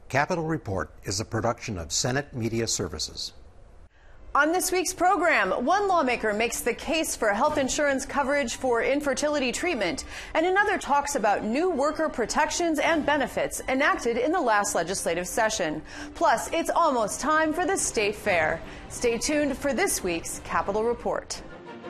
Capitol Report is a production of Senate Media Services. On this week's program, one lawmaker makes the case for health insurance coverage for infertility treatment, and another talks about new worker protections and benefits enacted in the last legislative session. Plus, it's almost time for the State Fair. Stay tuned for this week's Capitol Report.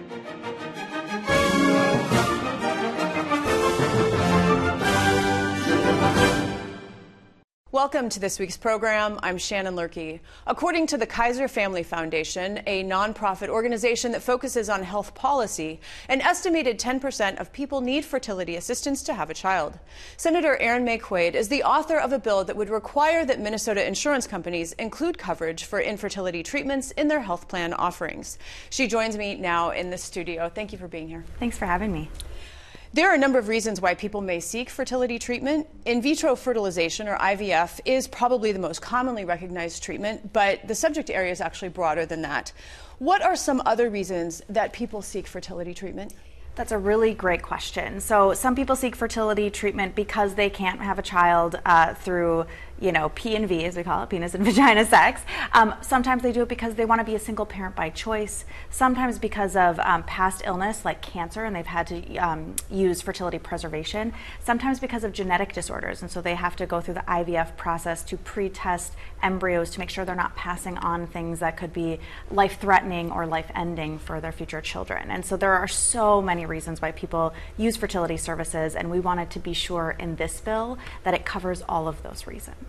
Welcome to this week's program. I'm Shannon Lurkey. According to the Kaiser Family Foundation, a nonprofit organization that focuses on health policy, an estimated 10% of people need fertility assistance to have a child. Senator Erin Maye Quade is the author of a bill that would require that Minnesota insurance companies include coverage for infertility treatments in their health plan offerings. She joins me now in the studio. Thank you for being here. Thanks for having me. There are a number of reasons why people may seek fertility treatment. In vitro fertilization, or IVF, is probably the most commonly recognized treatment, but the subject area is actually broader than that. What are some other reasons that people seek fertility treatment? That's a really great question. So some people seek fertility treatment because they can't have a child through P&V, as we call it, penis and vagina sex. Sometimes they do it because they want to be a single parent by choice. Sometimes because of past illness like cancer and they've had to use fertility preservation. Sometimes because of genetic disorders, and so they have to go through the IVF process to pre-test embryos to make sure they're not passing on things that could be life-threatening or life-ending for their future children. And so there are so many reasons why people use fertility services, and we wanted to be sure in this bill that it covers all of those reasons.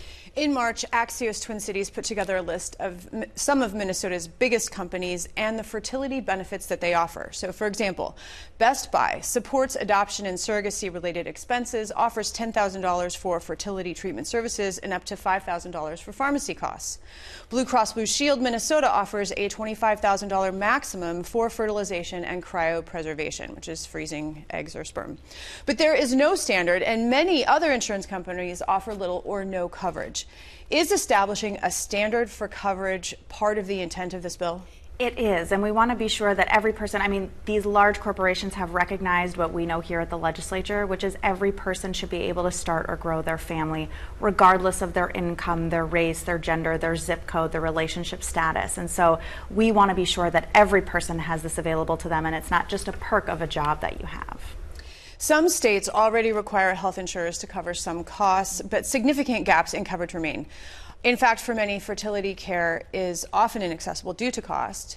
In March, Axios Twin Cities put together a list of some of Minnesota's biggest companies and the fertility benefits that they offer. So, for example, Best Buy supports adoption and surrogacy-related expenses, offers $10,000 for fertility treatment services, and up to $5,000 for pharmacy costs. Blue Cross Blue Shield Minnesota offers a $25,000 maximum for fertilization and cryopreservation, which is freezing eggs or sperm. But there is no standard, and many other insurance companies offer little or no coverage. Is establishing a standard for coverage part of the intent of this bill? It is, and we want to be sure that every person, these large corporations have recognized what we know here at the legislature, which is every person should be able to start or grow their family, regardless of their income, their race, their gender, their zip code, their relationship status. And so we want to be sure that every person has this available to them, and it's not just a perk of a job that you have. Some states already require health insurers to cover some costs, but significant gaps in coverage remain. In fact, for many, fertility care is often inaccessible due to cost,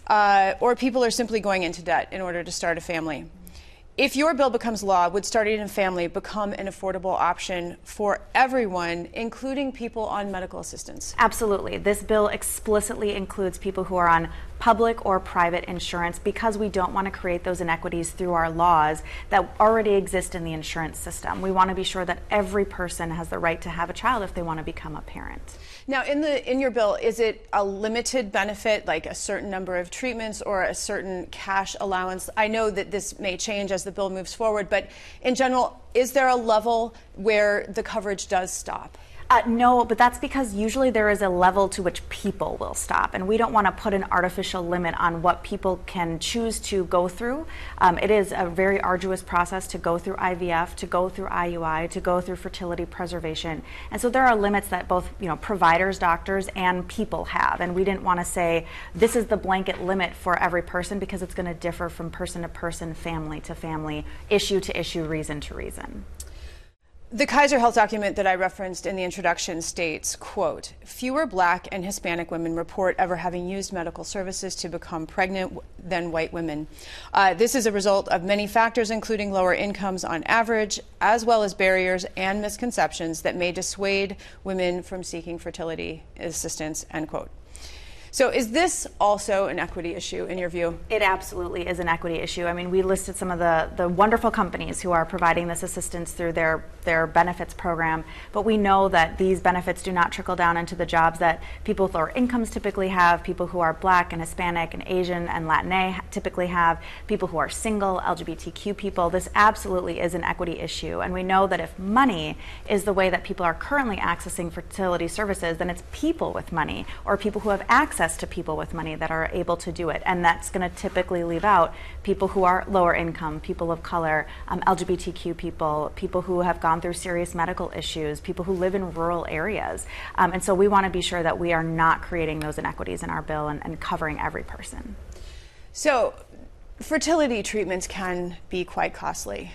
or people are simply going into debt in order to start a family. If your bill becomes law, would starting a family become an affordable option for everyone, including people on medical assistance? Absolutely. This bill explicitly includes people who are on public or private insurance because we don't want to create those inequities through our laws that already exist in the insurance system. We want to be sure that every person has the right to have a child if they want to become a parent. Now, in your bill, is it a limited benefit, like a certain number of treatments or a certain cash allowance? I know that this may change as the bill moves forward, but in general, is there a level where the coverage does stop? No, but that's because usually there is a level to which people will stop, and we don't want to put an artificial limit on what people can choose to go through. It is a very arduous process to go through IVF, to go through IUI, to go through fertility preservation, and so there are limits that both providers, doctors, and people have, and we didn't want to say this is the blanket limit for every person because it's going to differ from person to person, family to family, issue to issue, reason to reason. The Kaiser Health document that I referenced in the introduction states, quote, fewer Black and Hispanic women report ever having used medical services to become pregnant than white women. This is a result of many factors, including lower incomes on average, as well as barriers and misconceptions that may dissuade women from seeking fertility assistance, end quote. So is this also an equity issue in your view? It absolutely is an equity issue. We listed some of the wonderful companies who are providing this assistance through their benefits program, but we know that these benefits do not trickle down into the jobs that people with lower incomes typically have, people who are Black and Hispanic and Asian and Latinx typically have, people who are single, LGBTQ people. This absolutely is an equity issue, and we know that if money is the way that people are currently accessing fertility services, then it's people with money or people who have access access to people with money that are able to do it. And that's going to typically leave out people who are lower income, people of color, LGBTQ people, people who have gone through serious medical issues, people who live in rural areas. And so we want to be sure that we are not creating those inequities in our bill and covering every person. So fertility treatments can be quite costly.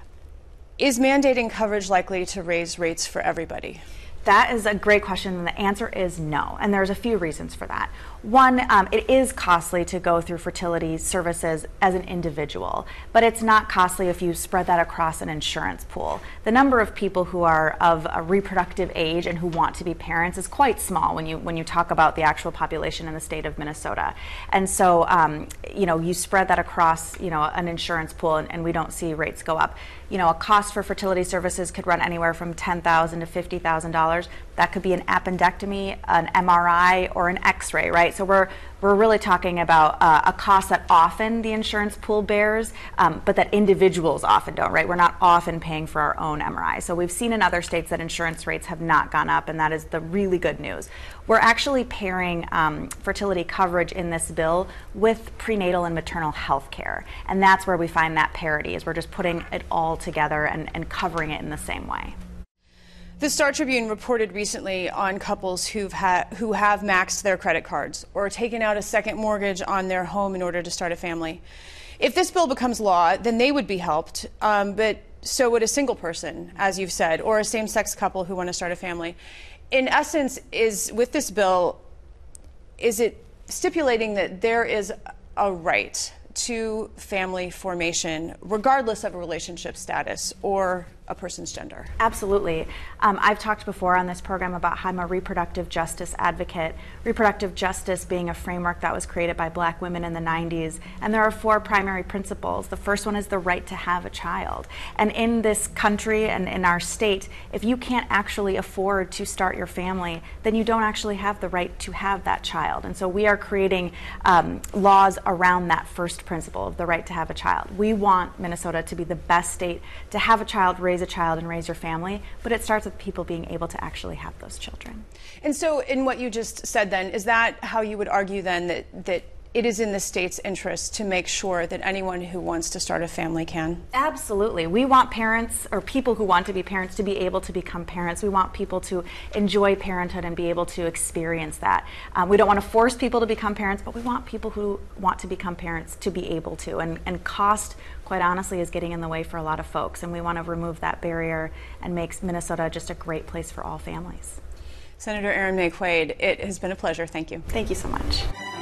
Is mandating coverage likely to raise rates for everybody? That is a great question, and the answer is no. And there's a few reasons for that. One, it is costly to go through fertility services as an individual, but it's not costly if you spread that across an insurance pool. The number of people who are of a reproductive age and who want to be parents is quite small when you talk about the actual population in the state of Minnesota. And so, you spread that across, an insurance pool, and we don't see rates go up. A cost for fertility services could run anywhere from $10,000 to $50,000. That could be an appendectomy, an MRI, or an X-ray, right? So we're really talking about a cost that often the insurance pool bears, but that individuals often don't, right? We're not often paying for our own MRI. So we've seen in other states that insurance rates have not gone up, and that is the really good news. We're actually pairing fertility coverage in this bill with prenatal and maternal health care, and that's where we find that parity, is we're just putting it all together and covering it in the same way. The Star Tribune reported recently on couples who have maxed their credit cards or taken out a second mortgage on their home in order to start a family. If this bill becomes law, then they would be helped, but so would a single person, as you've said, or a same-sex couple who want to start a family. In essence, with this bill, is it stipulating that there is a right to family formation regardless of a relationship status or a person's gender? Absolutely. I've talked before on this program about how I'm a reproductive justice advocate. Reproductive justice being a framework that was created by Black women in the 90s. And there are 4 primary principles. The first one is the right to have a child. And in this country and in our state, if you can't actually afford to start your family, then you don't actually have the right to have that child. And so we are creating laws around that first principle of the right to have a child. We want Minnesota to be the best state to have a child, raise a child, and raise your family, but it starts with people being able to actually have those children. And so in what you just said then, is that how you would argue then that it is in the state's interest to make sure that anyone who wants to start a family can? Absolutely. We want parents, or people who want to be parents, to be able to become parents. We want people to enjoy parenthood and be able to experience that. We don't want to force people to become parents, but we want people who want to become parents to be able to. And cost, quite honestly, is getting in the way for a lot of folks, and we want to remove that barrier and make Minnesota just a great place for all families. Senator Erin Maye Quade, it has been a pleasure. Thank you. Thank you so much.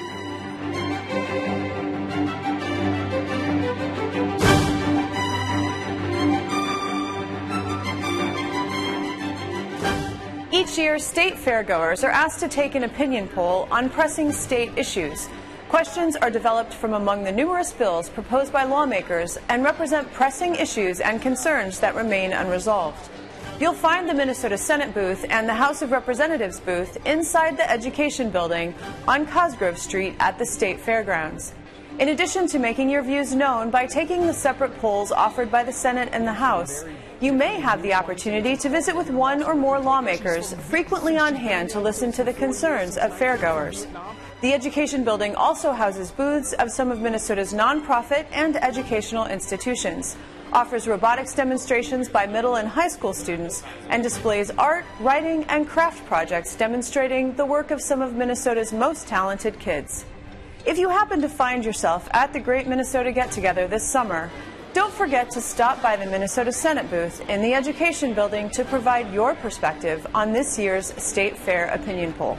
Each year, state fairgoers are asked to take an opinion poll on pressing state issues. Questions are developed from among the numerous bills proposed by lawmakers and represent pressing issues and concerns that remain unresolved. You'll find the Minnesota Senate booth and the House of Representatives booth inside the Education Building on Cosgrove Street at the State Fairgrounds. In addition to making your views known by taking the separate polls offered by the Senate and the House, you may have the opportunity to visit with one or more lawmakers frequently on hand to listen to the concerns of fairgoers. The Education Building also houses booths of some of Minnesota's nonprofit and educational institutions, offers robotics demonstrations by middle and high school students, and displays art, writing, and craft projects demonstrating the work of some of Minnesota's most talented kids. If you happen to find yourself at the Great Minnesota Get-Together this summer, don't forget to stop by the Minnesota Senate booth in the Education Building to provide your perspective on this year's State Fair opinion poll.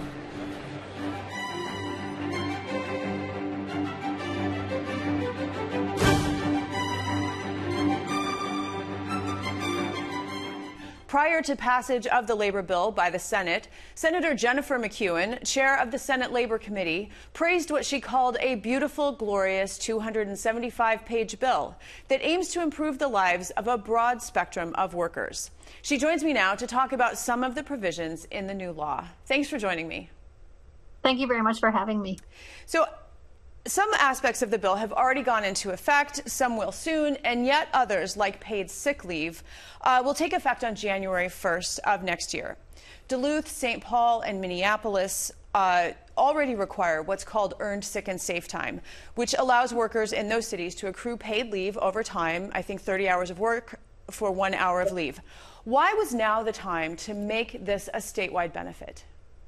Prior to passage of the labor bill by the Senate, Senator Jennifer McEwen, chair of the Senate Labor Committee, praised what she called a beautiful, glorious 275-page bill that aims to improve the lives of a broad spectrum of workers. She joins me now to talk about some of the provisions in the new law. Thanks for joining me. Thank you very much for having me. So, some aspects of the bill have already gone into effect, some will soon, and yet others, like paid sick leave, will take effect on January 1st of next year. Duluth, St. Paul, and Minneapolis already require what's called earned sick and safe time, which allows workers in those cities to accrue paid leave over time, I think 30 hours of work for 1 hour of leave. Why was now the time to make this a statewide benefit?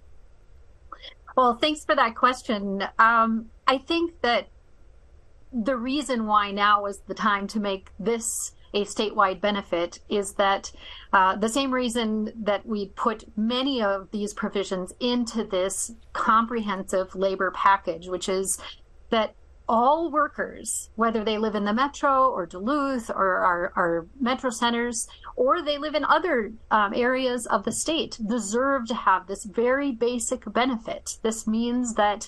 Well, thanks for that question. I think that the reason why now is the time to make this a statewide benefit is that the same reason that we put many of these provisions into this comprehensive labor package, which is that all workers, whether they live in the metro or Duluth or our metro centers, or they live in other areas of the state, deserve to have this very basic benefit. This means that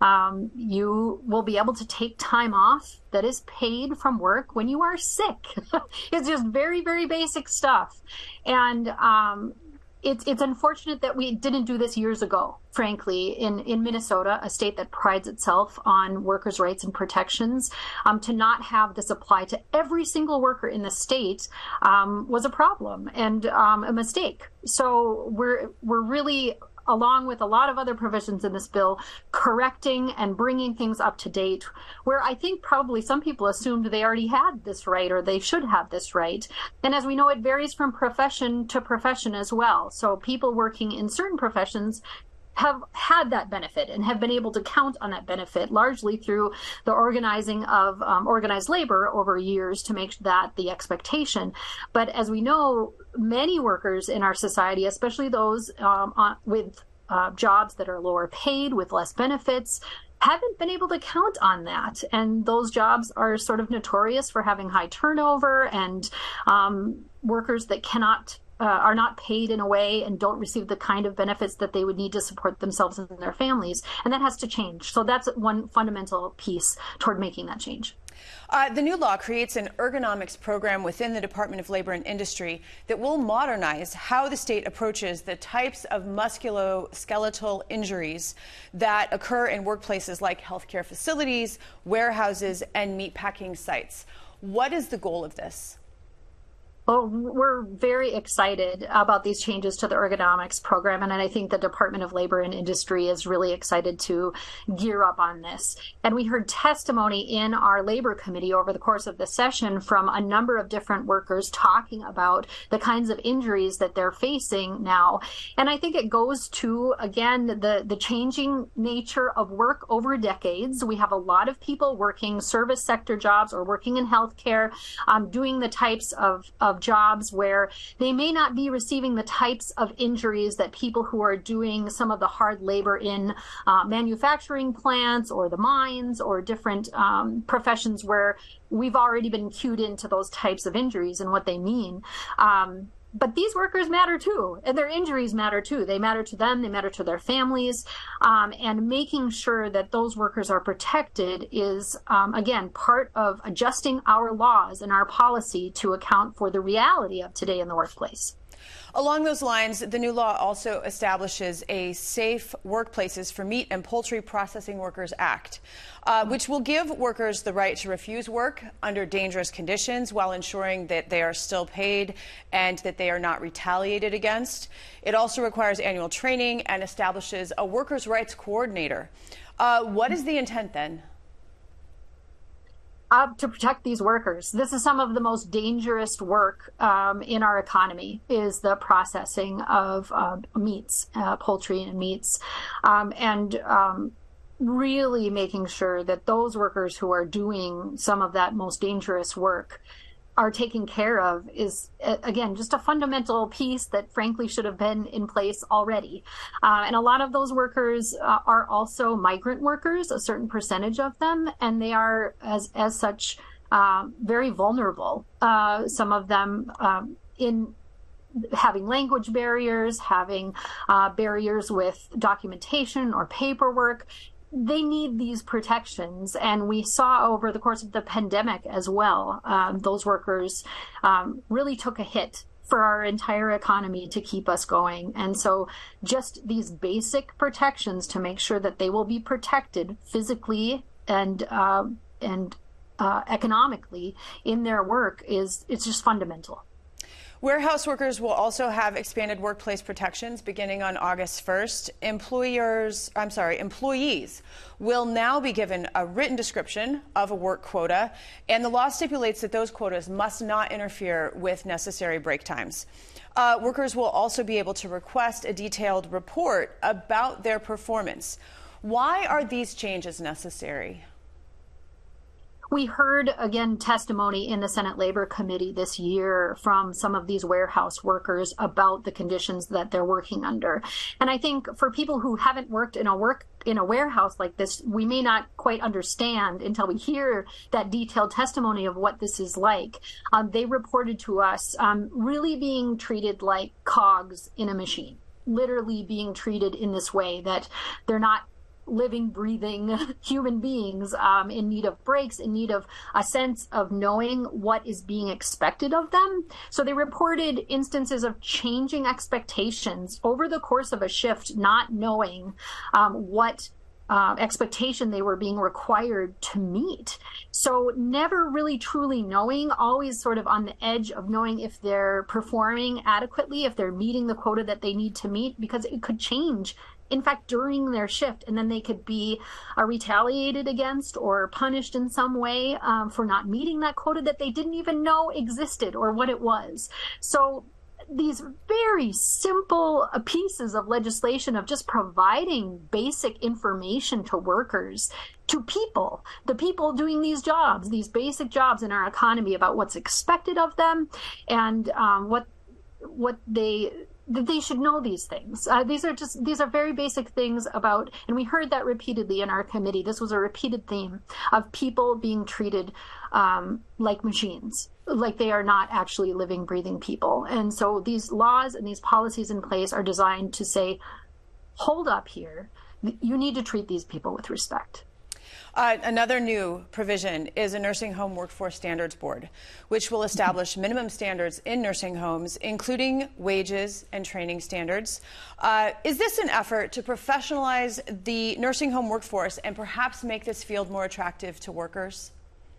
you will be able to take time off that is paid from work when you are sick. It's just very, very basic stuff. And it's unfortunate that we didn't do this years ago, frankly, in Minnesota, a state that prides itself on workers' rights and protections. To not have this apply to every single worker in the state was a problem and a mistake. So we're really, along with a lot of other provisions in this bill, correcting and bringing things up to date, where I think probably some people assumed they already had this right or they should have this right. And as we know, it varies from profession to profession as well. So people working in certain professions have had that benefit and have been able to count on that benefit largely through the organizing of organized labor over years to make that the expectation. But as we know, many workers in our society, especially those with jobs that are lower paid with less benefits, haven't been able to count on that. And those jobs are sort of notorious for having high turnover and workers that are not paid in a way and don't receive the kind of benefits that they would need to support themselves and their families. And that has to change. So that's one fundamental piece toward making that change. The new law creates an ergonomics program within the Department of Labor and Industry that will modernize how the state approaches the types of musculoskeletal injuries that occur in workplaces like healthcare facilities, warehouses, and meatpacking sites. What is the goal of this? Well, we're very excited about these changes to the ergonomics program, and I think the Department of Labor and Industry is really excited to gear up on this. And we heard testimony in our labor committee over the course of the session from a number of different workers talking about the kinds of injuries that they're facing now. And I think it goes to, again, the changing nature of work over decades. We have a lot of people working service sector jobs or working in healthcare, doing the types of jobs where they may not be receiving the types of injuries that people who are doing some of the hard labor in manufacturing plants or the mines or different professions where we've already been cued into those types of injuries and what they mean. But these workers matter too, and their injuries matter too. They matter to them, they matter to their families, and making sure that those workers are protected is, again, part of adjusting our laws and our policy to account for the reality of today in the workplace. Along those lines, the new law also establishes a Safe Workplaces for Meat and Poultry Processing Workers Act, which will give workers the right to refuse work under dangerous conditions while ensuring that they are still paid and that they are not retaliated against. It also requires annual training and establishes a workers' rights coordinator. What is the intent then? To protect these workers. This is some of the most dangerous work in our economy, is the processing of meats, poultry and meats, and really making sure that those workers who are doing some of that most dangerous work are taken care of is, again, just a fundamental piece that frankly should have been in place already. And a lot of those workers are also migrant workers, a certain percentage of them, and they are as such very vulnerable. Some of them in having language barriers, having barriers with documentation or paperwork. They need these protections, and we saw over the course of the pandemic as well, those workers really took a hit for our entire economy to keep us going. And so just these basic protections to make sure that they will be protected physically and economically in their work it's just fundamental. Warehouse workers will also have expanded workplace protections beginning on August 1st. Employees will now be given a written description of a work quota, and the law stipulates that those quotas must not interfere with necessary break times. Workers will also be able to request a detailed report about their performance. Why are these changes necessary? We heard, again, testimony in the Senate Labor Committee this year from some of these warehouse workers about the conditions that they're working under. And I think for people who haven't worked in a warehouse like this, we may not quite understand until we hear that detailed testimony of what this is like. They reported to us really being treated like cogs in a machine, literally being treated in this way, that they're not living, breathing human beings in need of breaks, in need of a sense of knowing what is being expected of them. So they reported instances of changing expectations over the course of a shift, not knowing what expectation they were being required to meet. So never really truly knowing, always sort of on the edge of knowing if they're performing adequately, if they're meeting the quota that they need to meet, because it could change, in fact, during their shift, and then they could be retaliated against or punished in some way for not meeting that quota that they didn't even know existed or what it was. So these very simple pieces of legislation of just providing basic information to workers, to people, the people doing these jobs, these basic jobs in our economy, about what's expected of them and what they should know these things. These are very basic things about, and we heard that repeatedly in our committee. This was a repeated theme of people being treated like machines, like they are not actually living, breathing people. And so these laws and these policies in place are designed to say, hold up here, you need to treat these people with respect. Another new provision is a Nursing Home Workforce Standards Board, which will establish minimum standards in nursing homes, including wages and training standards. Is this an effort to professionalize the nursing home workforce and perhaps make this field more attractive to workers?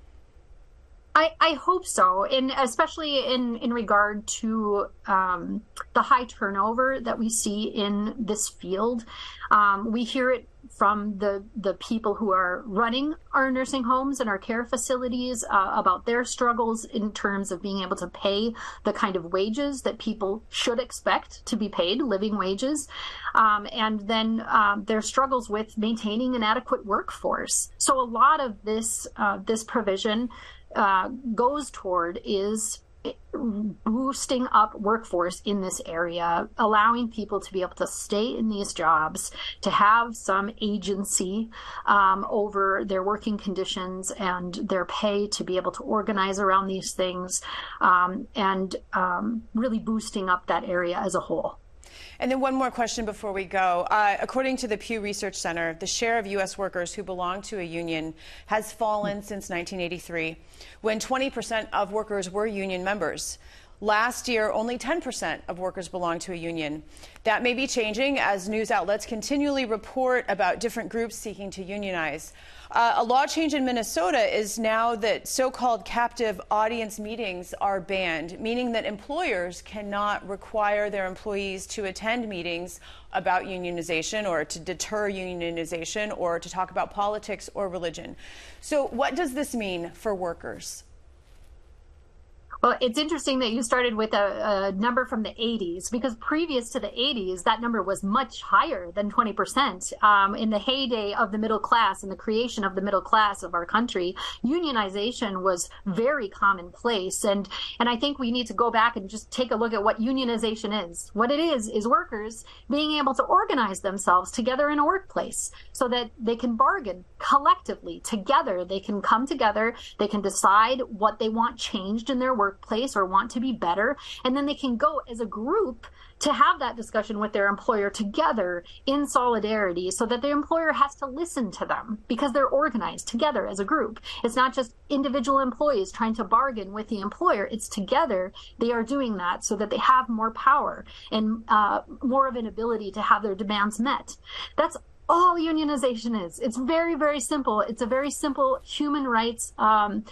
I hope so, and especially in regard to the high turnover that we see in this field. We hear it from the people who are running our nursing homes and our care facilities about their struggles in terms of being able to pay the kind of wages that people should expect to be paid, living wages, and then their struggles with maintaining an adequate workforce. So a lot of this provision goes toward is boosting up workforce in this area, allowing people to be able to stay in these jobs, to have some agency over their working conditions and their pay, to be able to organize around these things, and really boosting up that area as a whole. And then one more question before we go. According to the Pew Research Center, the share of U.S. workers who belong to a union has fallen since 1983, when 20% of workers were union members. Last year, only 10% of workers belonged to a union. That may be changing as news outlets continually report about different groups seeking to unionize. A law change in Minnesota is now that so-called captive audience meetings are banned, meaning that employers cannot require their employees to attend meetings about unionization or to deter unionization or to talk about politics or religion. So what does this mean for workers? Well, it's interesting that you started with a number from the 80s, because previous to the 80s, that number was much higher than 20%. In the heyday of the middle class and the creation of the middle class of our country, unionization was very commonplace. And I think we need to go back and just take a look at what unionization is. What it is workers being able to organize themselves together in a workplace so that they can bargain collectively together. They can come together. They can decide what they want changed in their workplace or want to be better. And then they can go as a group to have that discussion with their employer together in solidarity, so that the employer has to listen to them because they're organized together as a group. It's not just individual employees trying to bargain with the employer. It's together they are doing that so that they have more power and more of an ability to have their demands met. That's all unionization is. It's very, very simple. It's a very simple human rights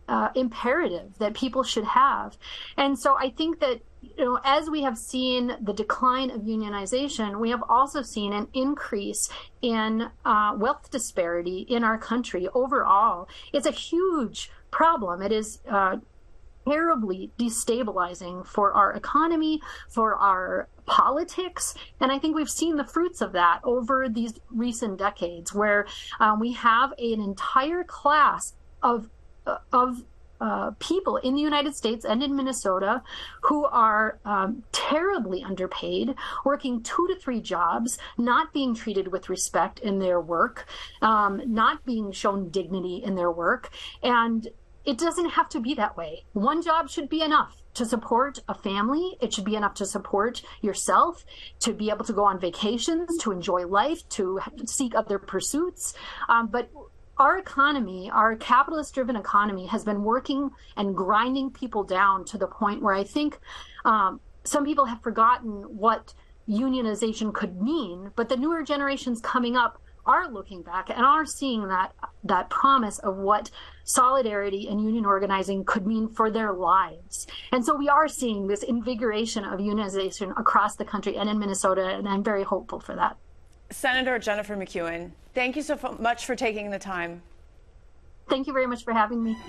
imperative that people should have. And so I think that, as we have seen the decline of unionization, we have also seen an increase in wealth disparity in our country overall. It's a huge problem. It is terribly destabilizing for our economy, for our politics. And I think we've seen the fruits of that over these recent decades, where we have an entire class of people in the United States and in Minnesota who are terribly underpaid, working 2 to 3 jobs, not being treated with respect in their work, not being shown dignity in their work. And it doesn't have to be that way. One job should be enough to support a family. It should be enough to support yourself, to be able to go on vacations, to enjoy life, to seek other pursuits. But our economy, our capitalist-driven economy, has been working and grinding people down to the point where I think some people have forgotten what unionization could mean, but the newer generations coming up are looking back and are seeing that promise of what solidarity and union organizing could mean for their lives. And so we are seeing this invigoration of unionization across the country and in Minnesota, and I'm very hopeful for that. Senator Jennifer McEwen, thank you so much for taking the time. Thank you very much for having me.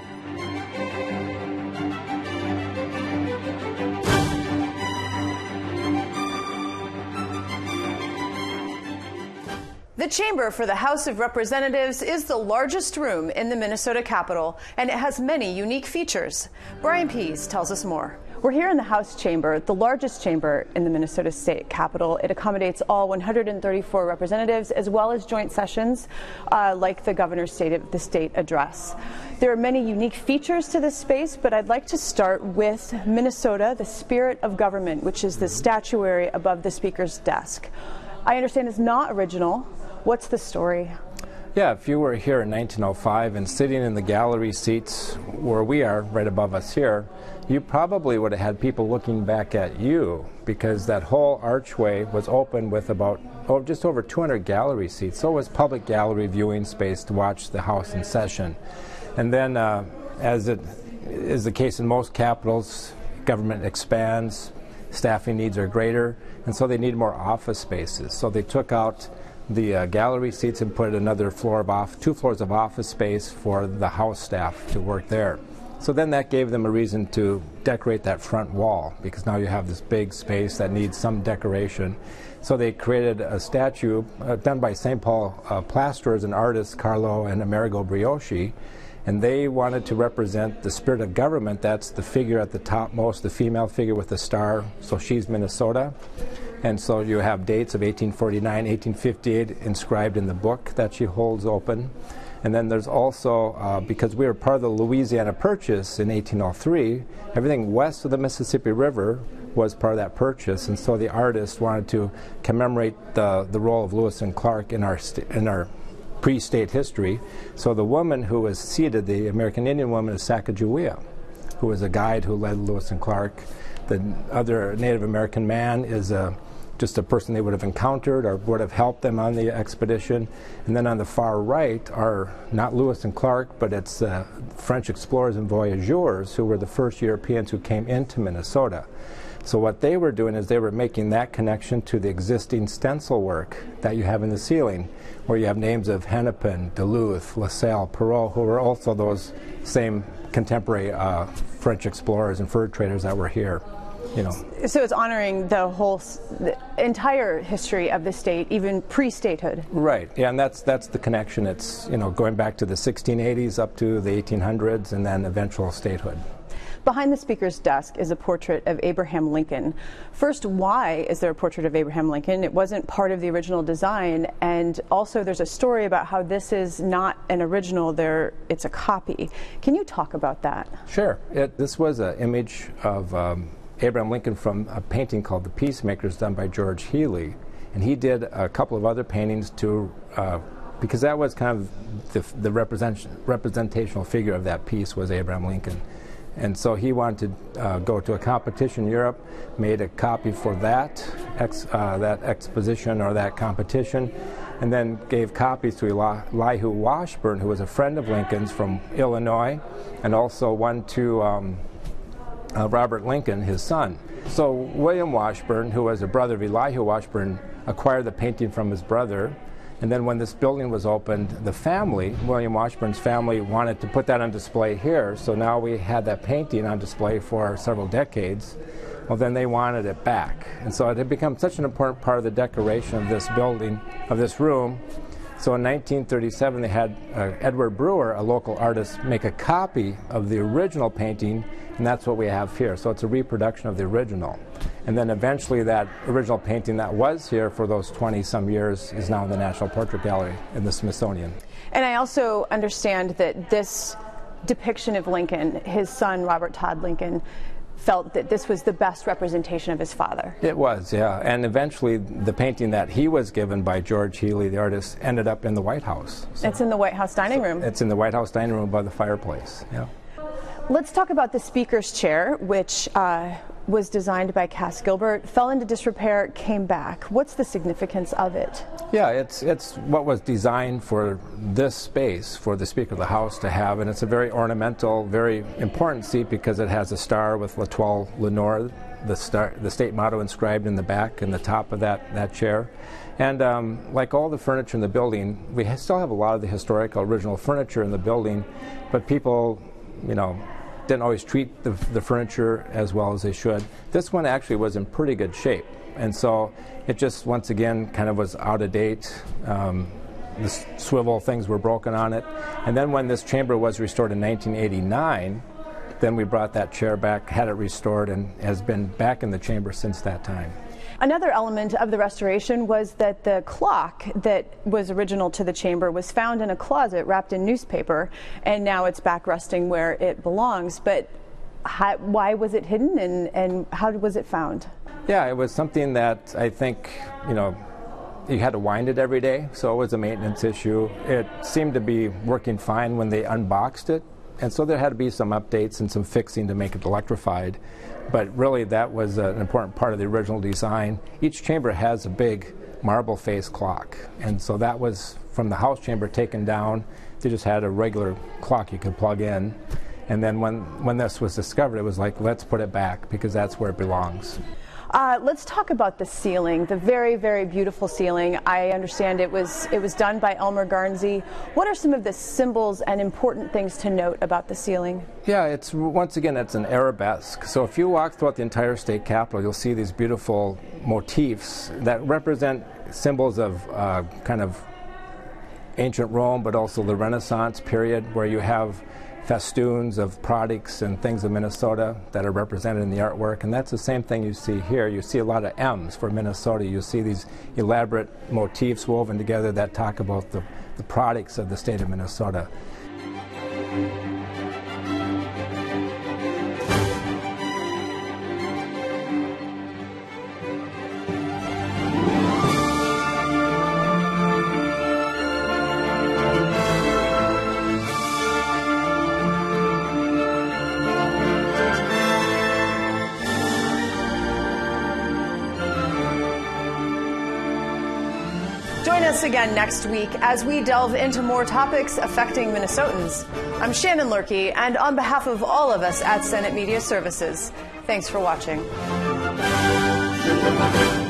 The chamber for the House of Representatives is the largest room in the Minnesota Capitol, and it has many unique features. Brian Pease tells us more. We're here in the House chamber, the largest chamber in the Minnesota State Capitol. It accommodates all 134 representatives, as well as joint sessions like the governor's State of the State address. There are many unique features to this space, but I'd like to start with Minnesota, the spirit of government, which is the statuary above the speaker's desk. I understand it's not original. What's the story? Yeah, if you were here in 1905 and sitting in the gallery seats where we are, right above us here, you probably would have had people looking back at you, because that whole archway was open with about just over 200 gallery seats. So it was public gallery viewing space to watch the House in session. And then, as it is the case in most capitals, government expands, staffing needs are greater, and so they need more office spaces. So they took out the gallery seats and put another floor of 2 floors of office space for the House staff to work there. So then that gave them a reason to decorate that front wall, because now you have this big space that needs some decoration. So they created a statue done by St. Paul plasterers and artists Carlo and Amerigo Brioche, and they wanted to represent the spirit of government. That's the figure at the topmost, the female figure with the star, so she's Minnesota. And so you have dates of 1849, 1858 inscribed in the book that she holds open. And then there's also, because we were part of the Louisiana Purchase in 1803, everything west of the Mississippi River was part of that purchase. And so the artist wanted to commemorate the role of Lewis and Clark in our pre-state history. So the woman who was seated, the American Indian woman, is Sacagawea, who was a guide who led Lewis and Clark. The other Native American man is just a person they would have encountered or would have helped them on the expedition. And then on the far right are not Lewis and Clark, but it's French explorers and voyageurs who were the first Europeans who came into Minnesota. So what they were doing is they were making that connection to the existing stencil work that you have in the ceiling, where you have names of Hennepin, Duluth, LaSalle, Perot, who were also those same contemporary French explorers and fur traders that were here. So it's honoring the entire history of the state, even pre-statehood. Right. Yeah, and that's the connection. It's going back to the 1680s up to the 1800s, and then eventual statehood. Behind the speaker's desk is a portrait of Abraham Lincoln. First, why is there a portrait of Abraham Lincoln? It wasn't part of the original design, and also there's a story about how this is not an original, it's a copy. Can you talk about that? Sure. This was an image of Abraham Lincoln from a painting called The Peacemakers done by George Healy, and he did a couple of other paintings because that was kind of the representational figure of that piece was Abraham Lincoln. And so he wanted to go to a competition in Europe, made a copy for that exposition or that competition, and then gave copies to Elihu Washburn, who was a friend of Lincoln's from Illinois, and also one to Robert Lincoln, his son. So William Washburn, who was a brother of Elihu Washburn, acquired the painting from his brother. And then when this building was opened, the family, William Washburn's family, wanted to put that on display here. So now we had that painting on display for several decades. Well, then they wanted it back. And so it had become such an important part of the decoration of this building, of this room. So in 1937, they had Edward Brewer, a local artist, make a copy of the original painting, and that's what we have here. So it's a reproduction of the original. And then eventually that original painting that was here for those 20-some years is now in the National Portrait Gallery in the Smithsonian. And I also understand that this depiction of Lincoln, his son, Robert Todd Lincoln, felt that this was the best representation of his father. It was, yeah. And eventually the painting that he was given by George Healy, the artist, ended up in the White House. So it's in the White House dining room. It's in the White House dining room by the fireplace, yeah. Let's talk about the Speaker's chair, which was designed by Cass Gilbert, fell into disrepair, came back. What's the significance of it? Yeah, it's what was designed for this space for the Speaker of the House to have, and it's a very ornamental, very important seat because it has a star with L'Etoile Lenore, the state motto inscribed in the back and the top of that chair. And like all the furniture in the building, we still have a lot of the historical original furniture in the building, but people, you know, didn't always treat the furniture as well as they should. This one actually was in pretty good shape, and so it just once again kind of was out of date. The swivel things were broken on it, and then when this chamber was restored in 1989, then we brought that chair back, had it restored, and has been back in the chamber since that time. Another element of the restoration was that the clock that was original to the chamber was found in a closet wrapped in newspaper, and now it's back resting where it belongs. But why was it hidden, and how was it found? Yeah, it was something that I think, you know, you had to wind it every day, so it was a maintenance issue. It seemed to be working fine when they unboxed it, and so there had to be some updates and some fixing to make it electrified. But really that was an important part of the original design. Each chamber has a big marble face clock, and so that was from the House chamber taken down. They just had a regular clock you could plug in, and then when this was discovered, it was like, let's put it back because that's where it belongs. Let's talk about the ceiling, the very, very beautiful ceiling. I understand it was done by Elmer Garnsey. What are some of the symbols and important things to note about the ceiling? Yeah, once again, it's an arabesque. So if you walk throughout the entire state capitol, you'll see these beautiful motifs that represent symbols of kind of ancient Rome, but also the Renaissance period, where you have festoons of products and things of Minnesota that are represented in the artwork, and that's the same thing you see here. You see a lot of M's for Minnesota. You see these elaborate motifs woven together that talk about the products of the state of Minnesota. Join us again next week as we delve into more topics affecting Minnesotans. I'm Shannon Lurkey, and on behalf of all of us at Senate Media Services, thanks for watching.